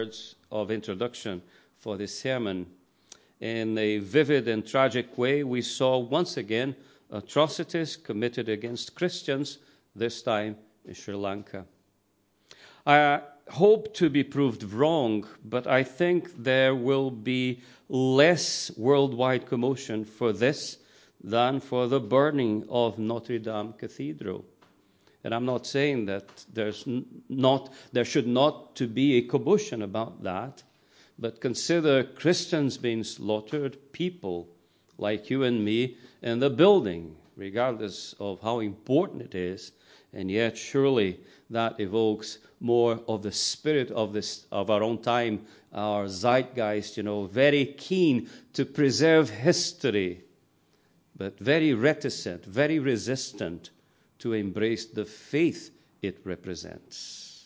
Words of introduction for this sermon. In a vivid and tragic way, we saw once again atrocities committed against Christians, this time in Sri Lanka. I hope to be proved wrong, but I think there will be less worldwide commotion for this than for the burning of Notre Dame Cathedral. And I'm not saying that there should not to be a commotion about that, but consider Christians being slaughtered, people like you and me in the building, regardless of how important it is, and yet surely that evokes more of the spirit of our own time, our zeitgeist, very keen to preserve history, but very reticent, very resistant to embrace the faith it represents.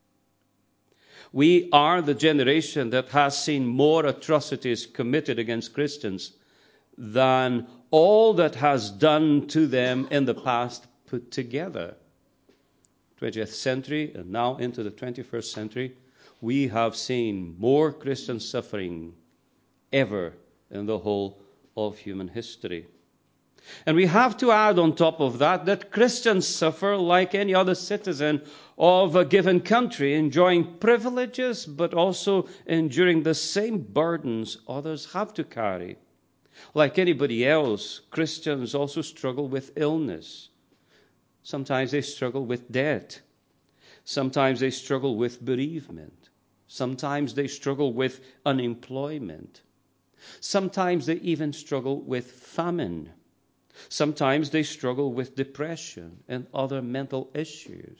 We are the generation that has seen more atrocities committed against Christians than all that has done to them in the past put together. 20th century and now into the 21st century, we have seen more Christian suffering ever in the whole of human history. And we have to add on top of that Christians suffer like any other citizen of a given country, enjoying privileges, but also enduring the same burdens others have to carry. Like anybody else, Christians also struggle with illness. Sometimes they struggle with debt. Sometimes they struggle with bereavement. Sometimes they struggle with unemployment. Sometimes they even struggle with famine. Sometimes they struggle with depression and other mental issues.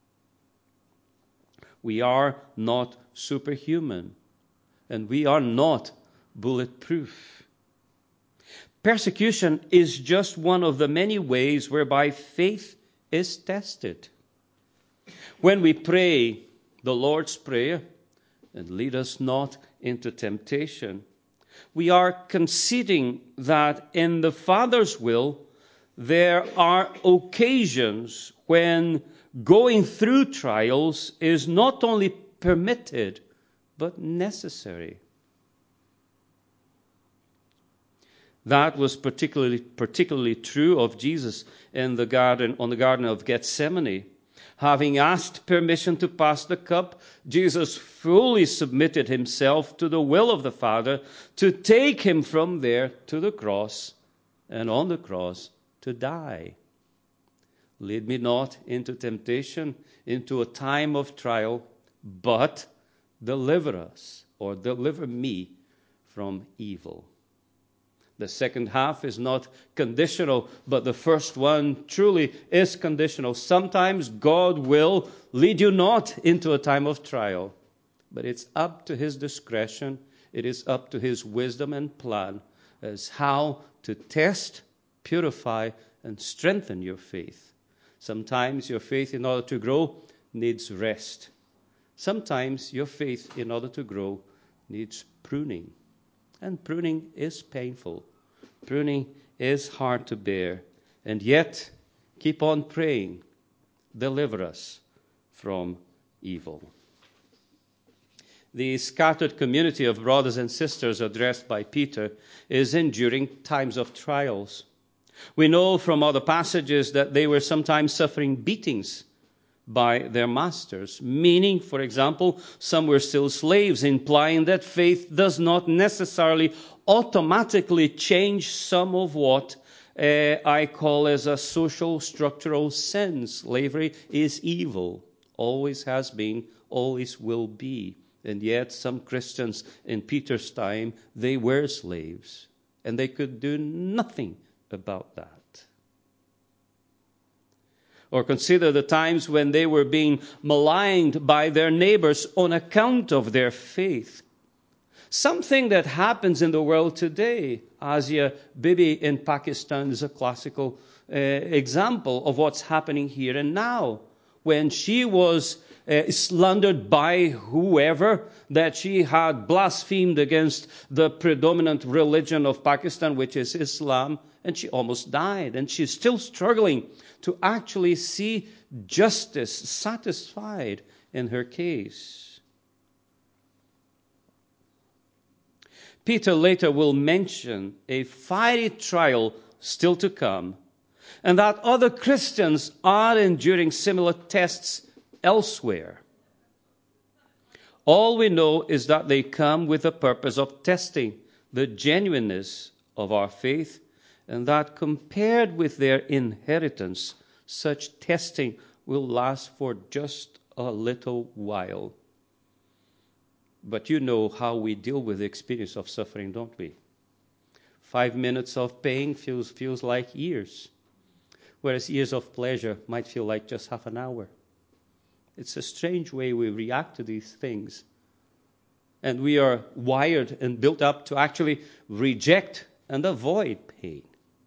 We are not superhuman, and we are not bulletproof. Persecution is just one of the many ways whereby faith is tested. When we pray the Lord's Prayer, and lead us not into temptation, we are conceding that in the Father's will, there are occasions when going through trials is not only permitted, but necessary. That was particularly true of Jesus on the Garden of Gethsemane. Having asked permission to pass the cup, Jesus fully submitted himself to the will of the Father to take him from there to the cross, and on the cross to die. Lead me not into temptation, into a time of trial, but deliver us, or deliver me from evil. The second half is not conditional, but the first one truly is conditional. Sometimes God will lead you not into a time of trial, but it's up to his discretion. It is up to his wisdom and plan as how to test, purify, and strengthen your faith. Sometimes your faith, in order to grow, needs rest. Sometimes your faith, in order to grow, needs pruning. And pruning is painful. Pruning is hard to bear. And yet, keep on praying. Deliver us from evil. The scattered community of brothers and sisters addressed by Peter is enduring times of trials. We know from other passages that they were sometimes suffering beatings by their masters, meaning, for example, some were still slaves, implying that faith does not necessarily automatically change some of what I call as a social structural sin. Slavery is evil, always has been, always will be. And yet some Christians in Peter's time, they were slaves, and they could do nothing about that. Or consider the times when they were being maligned by their neighbors on account of their faith. Something that happens in the world today. Asia Bibi in Pakistan is a classical example of what's happening here and now. When she was slandered by whoever that she had blasphemed against the predominant religion of Pakistan, which is Islam, and she almost died. And she's still struggling to actually see justice satisfied in her case. Peter later will mention a fiery trial still to come, and that other Christians are enduring similar tests elsewhere. All we know is that they come with the purpose of testing the genuineness of our faith, and that compared with their inheritance, such testing will last for just a little while. But you know how we deal with the experience of suffering, don't we? 5 minutes of pain feels like years, whereas years of pleasure might feel like just half an hour. It's a strange way we react to these things. And we are wired and built up to actually reject and avoid pain.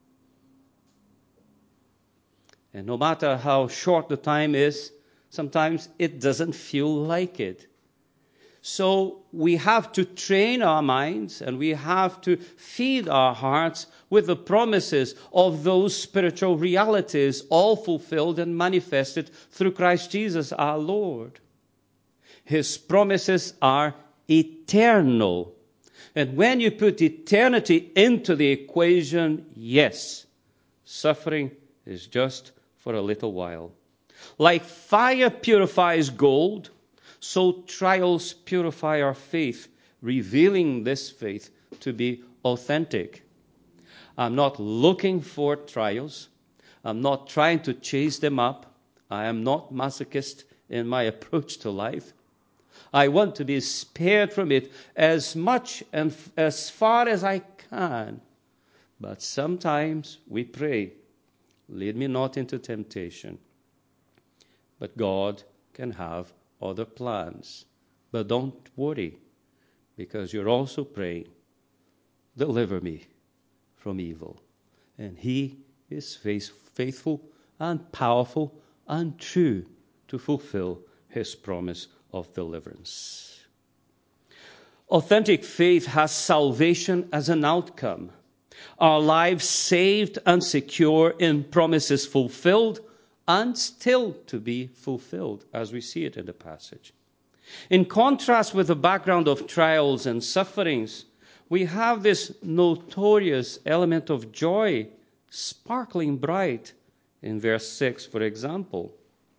And no matter how short the time is, sometimes it doesn't feel like it. So we have to train our minds and we have to feed our hearts with the promises of those spiritual realities, all fulfilled and manifested through Christ Jesus our Lord. His promises are eternal. And when you put eternity into the equation, yes, suffering is just for a little while. Like fire purifies gold, so trials purify our faith, revealing this faith to be authentic. I'm not looking for trials. I'm not trying to chase them up. I am not masochist in my approach to life. I want to be spared from it as much and as far as I can. But sometimes we pray, lead me not into temptation. But God can have other plans. But don't worry, because you're also praying, deliver me from evil. And He is faithful and powerful and true to fulfill His promise of deliverance. Authentic faith has salvation as an outcome. Our lives saved and secure in promises fulfilled and still to be fulfilled, as we see it in the passage. In contrast with the background of trials and sufferings, we have this notorious element of joy, sparkling bright, in verse 6, for example.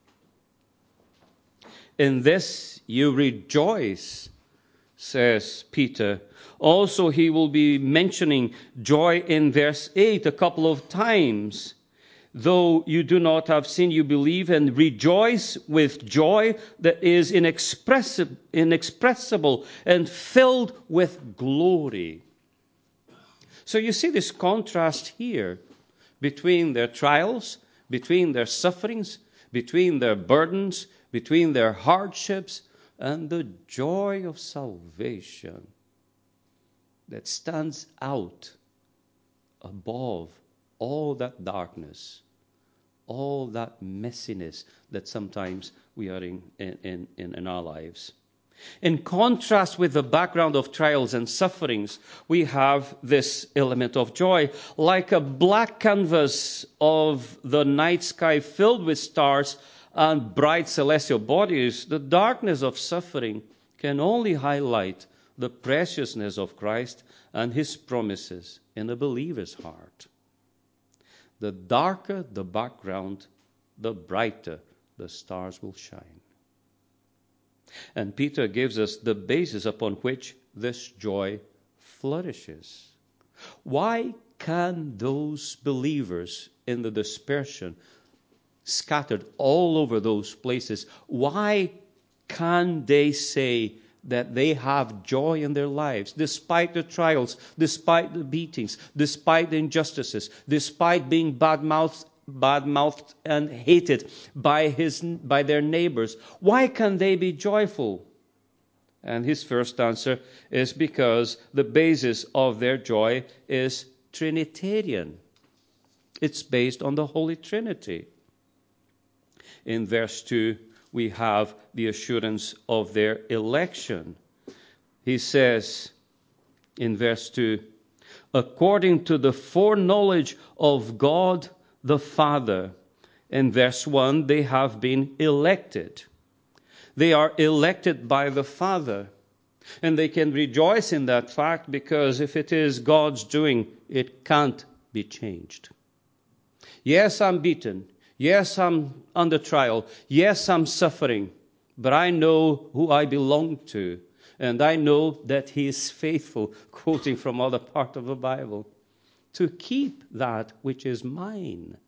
In this you rejoice, says Peter. Also, he will be mentioning joy in verse 8 a couple of times. Though you do not have seen, you believe, and rejoice with joy that is inexpressible and filled with glory. So you see this contrast here between their trials, between their sufferings, between their burdens, between their hardships, and the joy of salvation that stands out above all that darkness, all that messiness that sometimes we are in our lives. In contrast with the background of trials and sufferings, we have this element of joy. Like a black canvas of the night sky filled with stars and bright celestial bodies, the darkness of suffering can only highlight the preciousness of Christ and His promises in a believer's heart. The darker the background, the brighter the stars will shine. And Peter gives us the basis upon which this joy flourishes. Why can those believers in the dispersion, scattered all over those places, why can they say that they have joy in their lives, despite the trials, despite the beatings, despite the injustices, despite being bad-mouthed and hated by their neighbors? Why can they be joyful? And his first answer is because the basis of their joy is Trinitarian. It's based on the Holy Trinity. In verse 2, we have the assurance of their election. He says in verse 2, according to the foreknowledge of God the Father. In verse 1, they have been elected. They are elected by the Father. And they can rejoice in that fact because if it is God's doing, it can't be changed. Yes, I'm beaten. Yes, I'm under trial. Yes, I'm suffering. But I know who I belong to. And I know that He is faithful, quoting from other part of the Bible, to keep that which is mine.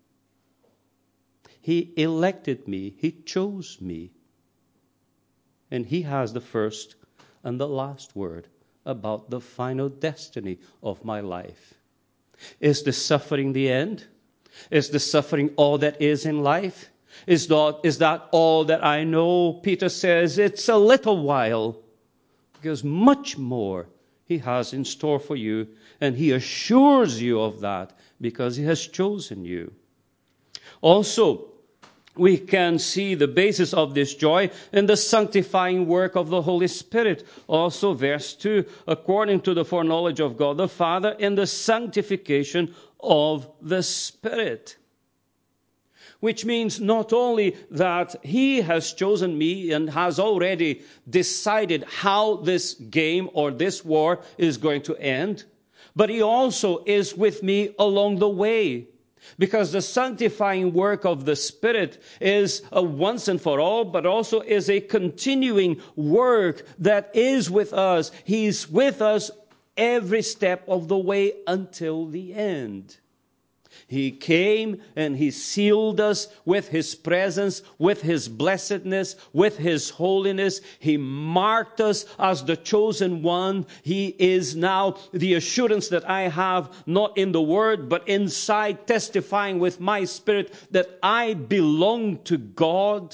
He elected me. He chose me. And He has the first and the last word about the final destiny of my life. Is the suffering the end? Is the suffering all that is in life? Is that all that I know? Peter says it's a little while, because much more He has in store for you, and He assures you of that because He has chosen you. Also, we can see the basis of this joy in the sanctifying work of the Holy Spirit. Also, verse 2, according to the foreknowledge of God the Father, in the sanctification of the Spirit. Which means not only that He has chosen me and has already decided how this game or this war is going to end, but He also is with me along the way. Because the sanctifying work of the Spirit is a once and for all, but also is a continuing work that is with us. He's with us every step of the way until the end. He came and He sealed us with His presence, with His blessedness, with His holiness. He marked us as the chosen one. He is now the assurance that I have, not in the Word, but inside, testifying with my spirit that I belong to God.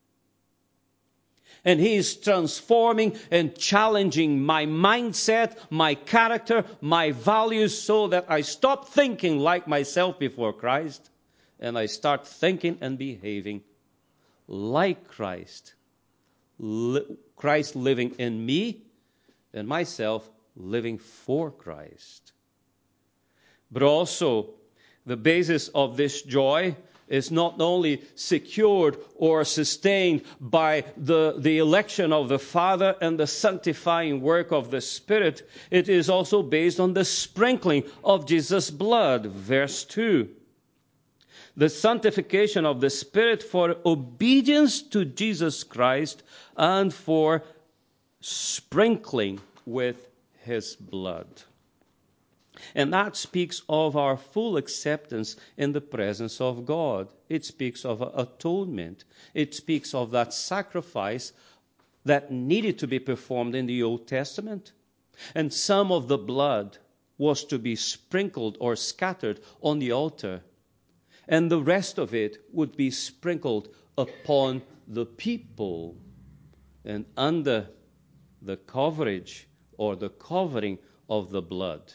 And He is transforming and challenging my mindset, my character, my values, so that I stop thinking like myself before Christ, and I start thinking and behaving like Christ. Christ living in me, and myself living for Christ. But also, the basis of this joy is not only secured or sustained by the election of the Father and the sanctifying work of the Spirit, it is also based on the sprinkling of Jesus' blood. Verse 2. The sanctification of the Spirit for obedience to Jesus Christ and for sprinkling with His blood. And that speaks of our full acceptance in the presence of God. It speaks of atonement. It speaks of that sacrifice that needed to be performed in the Old Testament. And some of the blood was to be sprinkled or scattered on the altar. And the rest of it would be sprinkled upon the people. And under the coverage or the covering of the blood,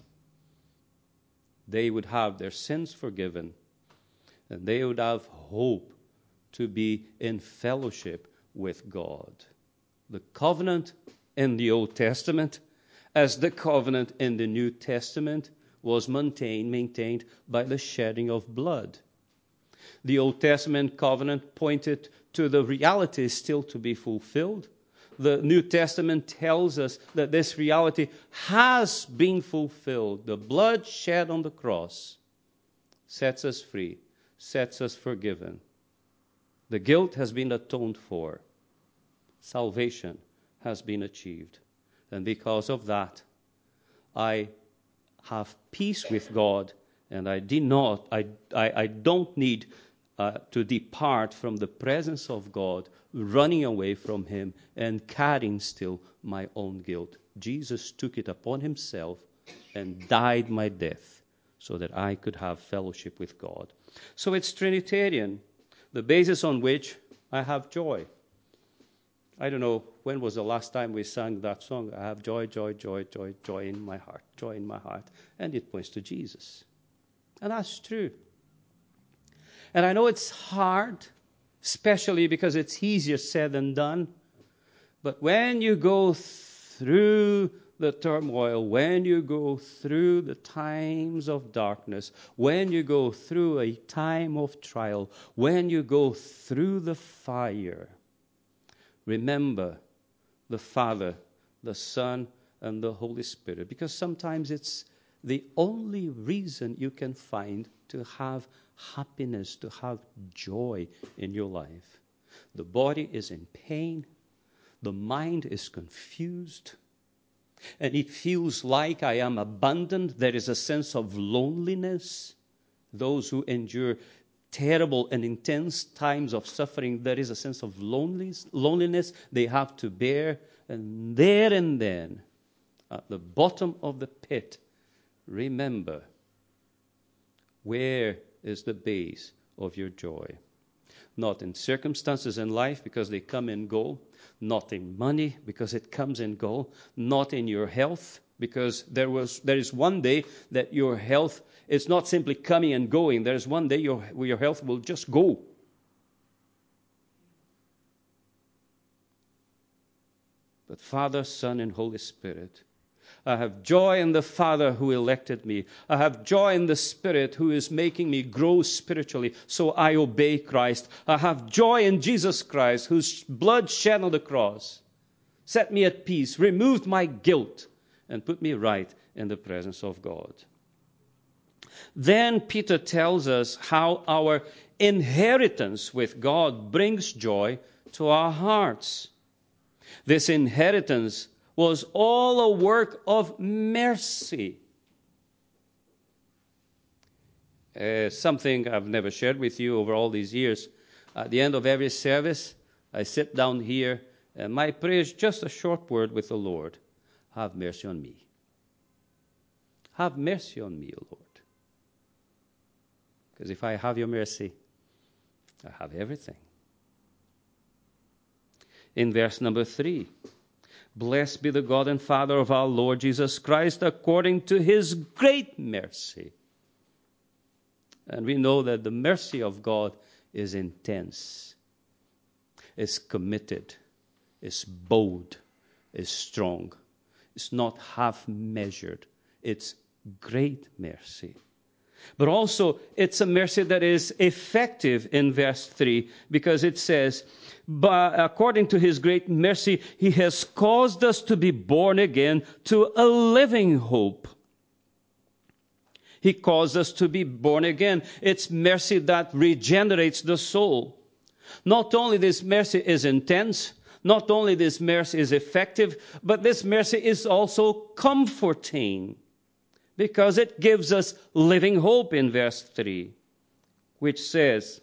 they would have their sins forgiven, and they would have hope to be in fellowship with God. The covenant in the Old Testament, as the covenant in the New Testament, was maintained by the shedding of blood. The Old Testament covenant pointed to the reality still to be fulfilled. The New Testament tells us that this reality has been fulfilled. The blood shed on the cross sets us free, sets us forgiven. The guilt has been atoned for. Salvation has been achieved. And because of that, I have peace with God, and I don't need to depart from the presence of God, running away from Him and carrying still my own guilt. Jesus took it upon Himself and died my death so that I could have fellowship with God. So it's Trinitarian, the basis on which I have joy. I don't know, when was the last time we sang that song? I have joy, joy, joy, joy, joy in my heart, joy in my heart. And it points to Jesus. And that's true. And I know it's hard, especially because it's easier said than done. But when you go through the turmoil, when you go through the times of darkness, when you go through a time of trial, when you go through the fire, remember the Father, the Son, and the Holy Spirit. Because sometimes it's the only reason you can find to have happiness, to have joy in your life. The body is in pain. The mind is confused. And it feels like I am abandoned. There is a sense of loneliness. Those who endure terrible and intense times of suffering, there is a sense of loneliness they have to bear. And there and then, at the bottom of the pit, remember, where is the base of your joy? Not in circumstances in life, because they come and go. Not in money, because it comes and go. Not in your health, because there is one day that your health is not simply coming and going. There is one day your health will just go. But Father, Son, and Holy Spirit, I have joy in the Father who elected me. I have joy in the Spirit who is making me grow spiritually, so I obey Christ. I have joy in Jesus Christ, whose blood shed on the cross set me at peace, removed my guilt, and put me right in the presence of God. Then Peter tells us how our inheritance with God brings joy to our hearts. This inheritance was all a work of mercy. Something I've never shared with you over all these years. At the end of every service, I sit down here, and my prayer is just a short word with the Lord. Have mercy on me. Have mercy on me, O Lord. Because if I have your mercy, I have everything. In verse number 3, blessed be the God and Father of our Lord Jesus Christ, according to his great mercy. And we know that the mercy of God is intense, is committed, is bold, is strong. It's not half measured. It's great mercy. But also, it's a mercy that is effective in verse 3, because it says, but according to his great mercy, he has caused us to be born again to a living hope. He caused us to be born again. It's mercy that regenerates the soul. Not only this mercy is intense, not only this mercy is effective, but this mercy is also comforting, because it gives us living hope in verse 3, which says,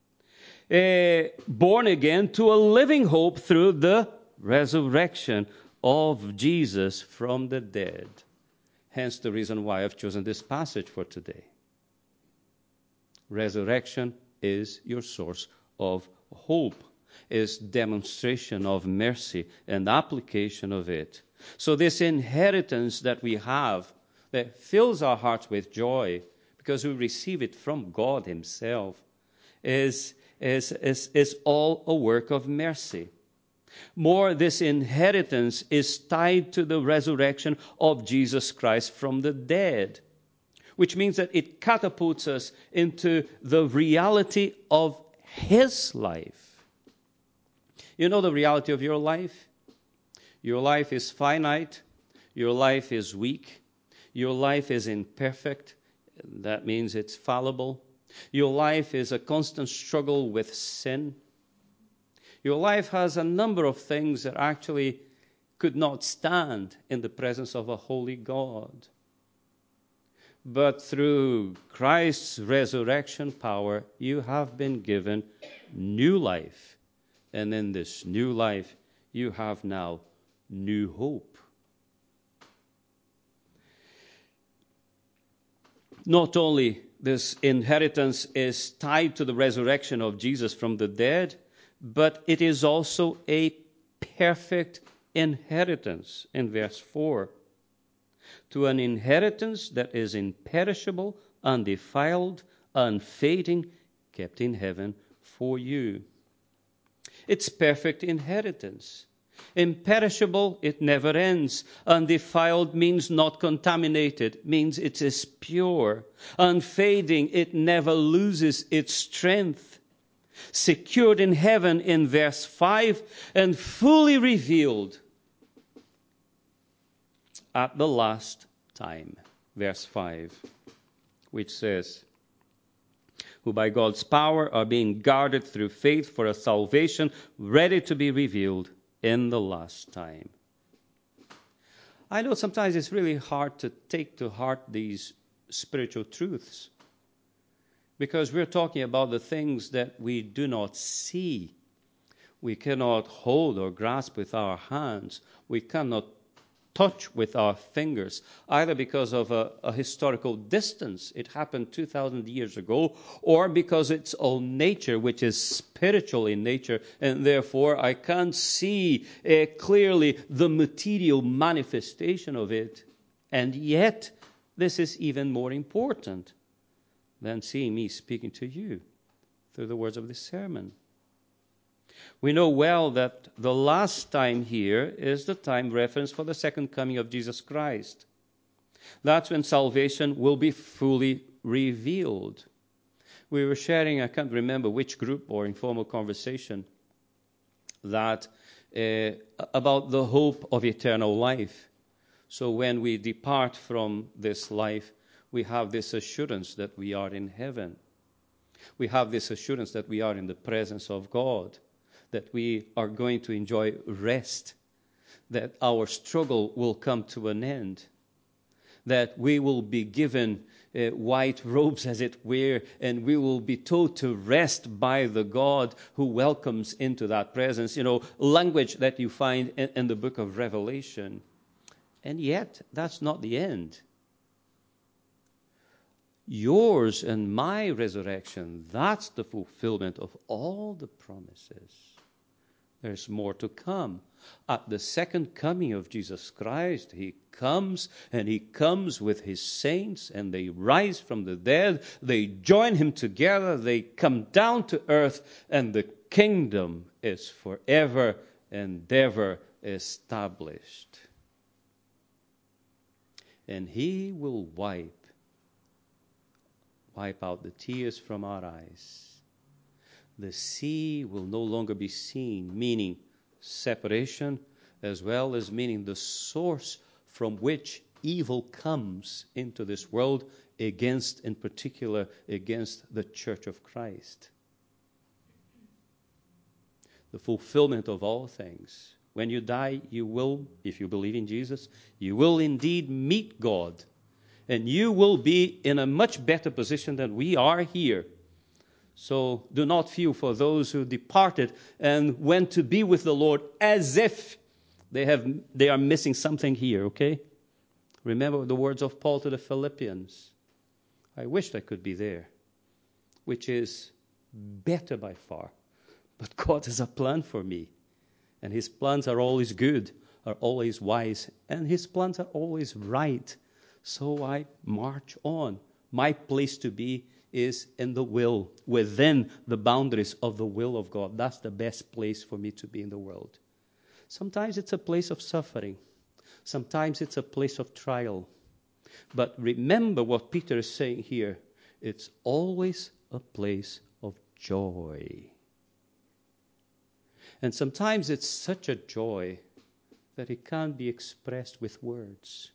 born again to a living hope through the resurrection of Jesus from the dead. Hence the reason why I've chosen this passage for today. Resurrection is your source of hope, is demonstration of mercy and application of it. So this inheritance that we have, that fills our hearts with joy because we receive it from God himself, is all a work of mercy. More, this inheritance is tied to the resurrection of Jesus Christ from the dead, which means that it catapults us into the reality of his life. You know the reality of your life? Your life is finite. Your life is weak. Your life is imperfect. That means it's fallible. Your life is a constant struggle with sin. Your life has a number of things that actually could not stand in the presence of a holy God. But through Christ's resurrection power, you have been given new life. And in this new life, you have now new hope. Not only this inheritance is tied to the resurrection of Jesus from the dead, but it is also a perfect inheritance in verse 4. To an inheritance that is imperishable, undefiled, unfading, kept in heaven for you. It's perfect inheritance. Imperishable, it never ends. Undefiled means not contaminated, means it is pure. Unfading, it never loses its strength. Secured in heaven in verse 5, and fully revealed at the last time. Verse 5, which says, who by God's power are being guarded through faith for a salvation ready to be revealed in the last time. I know sometimes it's really hard to take to heart these spiritual truths because we're talking about the things that we do not see. We cannot hold or grasp with our hands. We cannot touch with our fingers, either because of a historical distance, it happened 2,000 years ago, or because its own nature, which is spiritual in nature, and therefore I can't see clearly the material manifestation of it. And yet, this is even more important than seeing me speaking to you through the words of this sermon. We know well that the last time here is the time reference for the second coming of Jesus Christ. That's when salvation will be fully revealed. We were sharing, I can't remember which group or informal conversation, that about the hope of eternal life. So when we depart from this life, we have this assurance that we are in heaven. We have this assurance that we are in the presence of God, that we are going to enjoy rest, that our struggle will come to an end, that we will be given white robes, as it were, and we will be told to rest by the God who welcomes into that presence. You know, language that you find in the book of Revelation. And yet, that's not the end. Yours and my resurrection, that's the fulfillment of all the promises. There's more to come. At the second coming of Jesus Christ, he comes, and he comes with his saints, and they rise from the dead. They join him together. They come down to earth, and the kingdom is forever and ever established. And he will wipe out the tears from our eyes. The sea will no longer be seen, meaning separation, as well as meaning the source from which evil comes into this world, in particular, against the Church of Christ. The fulfillment of all things. When you die, you will, if you believe in Jesus, you will indeed meet God. And you will be in a much better position than we are here. So do not feel for those who departed and went to be with the Lord as if they are missing something here, okay? Remember the words of Paul to the Philippians. I wished I could be there, which is better by far. But God has a plan for me. And his plans are always good, are always wise, and his plans are always right. So I march on. My place to be is in the will, within the boundaries of the will of God. That's the best place for me to be in the world. Sometimes it's a place of suffering. Sometimes it's a place of trial. But remember what Peter is saying here. It's always a place of joy. And sometimes it's such a joy that it can't be expressed with words.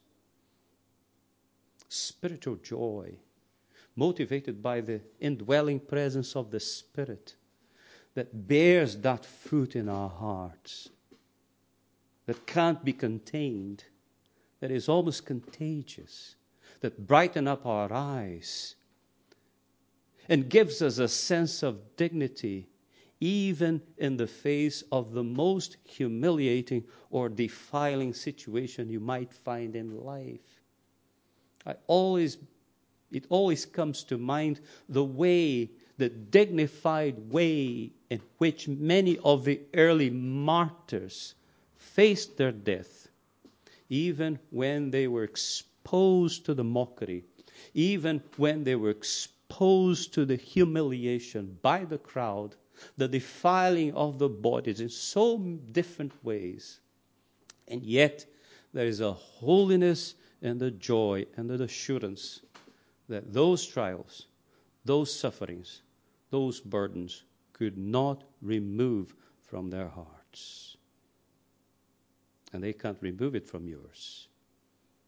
Spiritual joy, motivated by the indwelling presence of the Spirit that bears that fruit in our hearts, that can't be contained, that is almost contagious, that brighten up our eyes and gives us a sense of dignity even in the face of the most humiliating or defiling situation you might find in life. It always comes to mind the dignified way in which many of the early martyrs faced their death, even when they were exposed to the mockery, even when they were exposed to the humiliation by the crowd, the defiling of the bodies in so different ways. And yet, there is a holiness and a joy and an assurance that those trials, those sufferings, those burdens could not remove from their hearts. And they can't remove it from yours.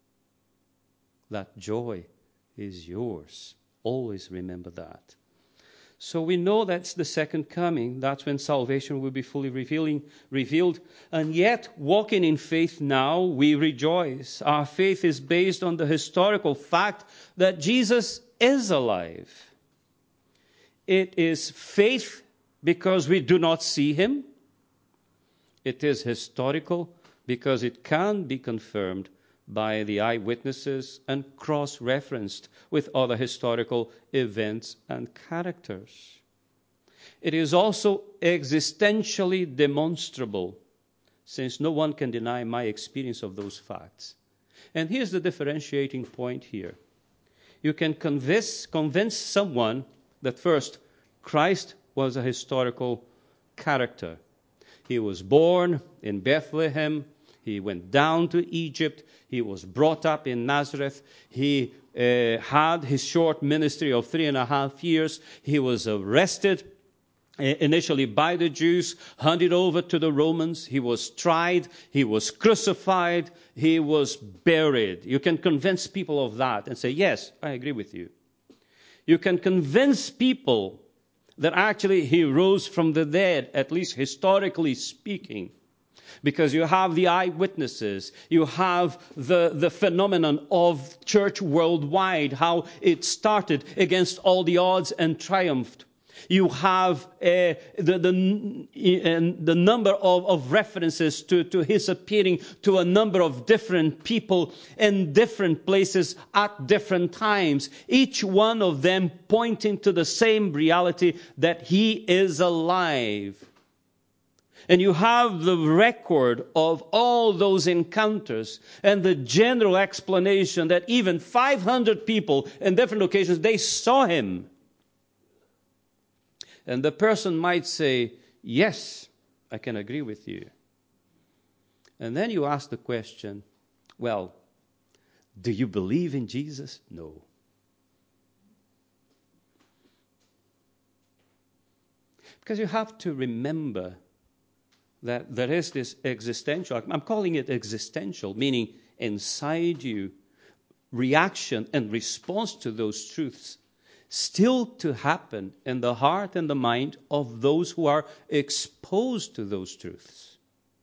that joy is yours. Always remember that. So we know that's the second coming. That's when salvation will be fully revealed. And yet, walking in faith now, we rejoice. Our faith is based on the historical fact that Jesus is alive. It is faith because we do not see him. It is historical because it can be confirmed by the eyewitnesses and cross-referenced with other historical events and characters. It is also existentially demonstrable, since no one can deny my experience of those facts. And here's the differentiating point here. You can convince someone that first, Christ was a historical character. He was born in Bethlehem. He went down to Egypt. He was brought up in Nazareth. He had his short ministry of 3.5 years. He was arrested initially by the Jews, handed over to the Romans. He was tried. He was crucified. He was buried. You can convince people of that and say, yes, I agree with you. You can convince people that actually he rose from the dead, at least historically speaking. Because you have the eyewitnesses, you have the phenomenon of church worldwide, how it started against all the odds and triumphed. You have the number of references to his appearing to a number of different people in different places at different times. Each one of them pointing to the same reality that he is alive. And you have the record of all those encounters and the general explanation that even 500 people in different locations, they saw him. And the person might say, yes, I can agree with you. And then you ask the question, well, do you believe in Jesus? No. Because you have to remember that there is this existential, I'm calling it existential, meaning inside you, reaction and response to those truths still to happen in the heart and the mind of those who are exposed to those truths.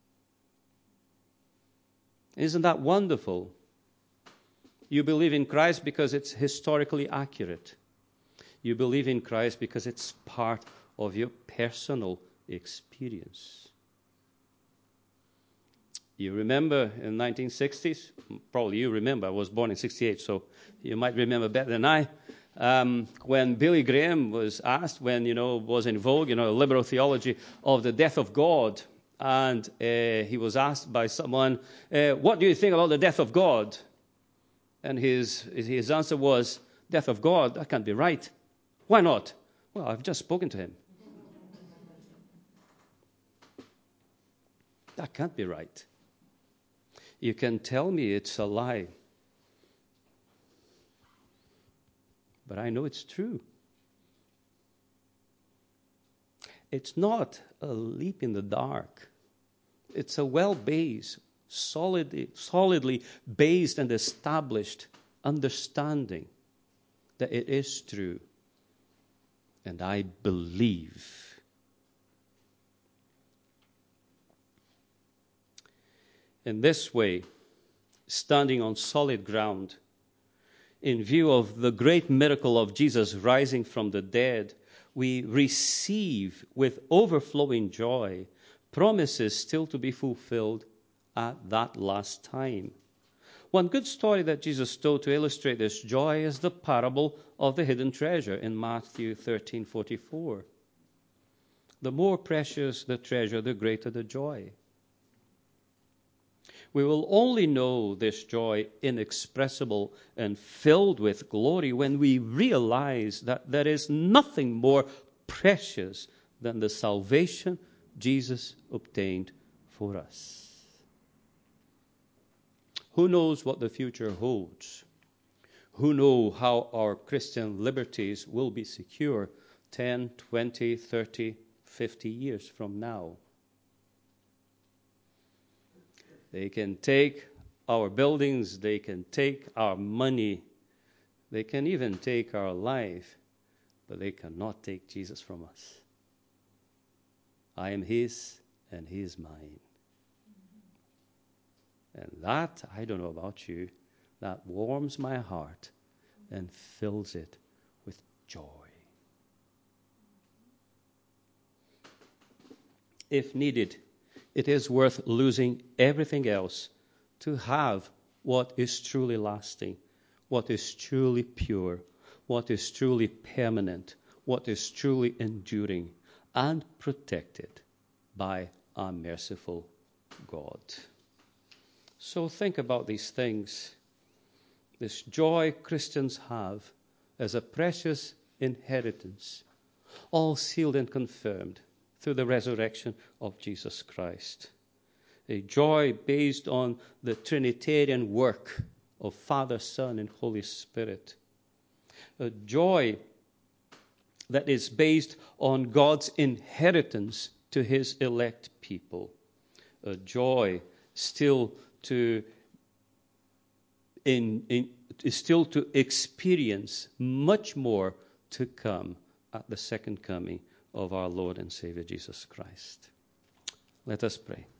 Isn't that wonderful? You believe in Christ because it's historically accurate. You believe in Christ because it's part of your personal experience. You remember in 1960s, probably you remember, I was born in 68, so you might remember better than I, when Billy Graham was asked, when, was in vogue, liberal theology of the death of God, and he was asked by someone, what do you think about the death of God? And his answer was, death of God, that can't be right. Why not? Well, I've just spoken to him. That can't be right. You can tell me it's a lie. But I know it's true. It's not a leap in the dark. It's a well-based, solidly based and established understanding that it is true. And I believe. In this way, standing on solid ground, in view of the great miracle of Jesus rising from the dead, we receive with overflowing joy promises still to be fulfilled at that last time. One good story that Jesus told to illustrate this joy is the parable of the hidden treasure in Matthew 13:44. The more precious the treasure, the greater the joy. We will only know this joy inexpressible and filled with glory when we realize that there is nothing more precious than the salvation Jesus obtained for us. Who knows what the future holds? Who knows how our Christian liberties will be secure 10, 20, 30, 50 years from now? They can take our buildings, they can take our money, they can even take our life, but they cannot take Jesus from us. I am his and he is mine. And that, I don't know about you, that warms my heart and fills it with joy. If needed, it is worth losing everything else to have what is truly lasting, what is truly pure, what is truly permanent, what is truly enduring and protected by our merciful God. So think about these things. This joy Christians have as a precious inheritance, all sealed and confirmed through the resurrection of Jesus Christ. A joy based on the Trinitarian work of Father, Son, and Holy Spirit. A joy that is based on God's inheritance to his elect people. A joy still to experience much more to come at the second coming of our Lord and Savior Jesus Christ. Let us pray.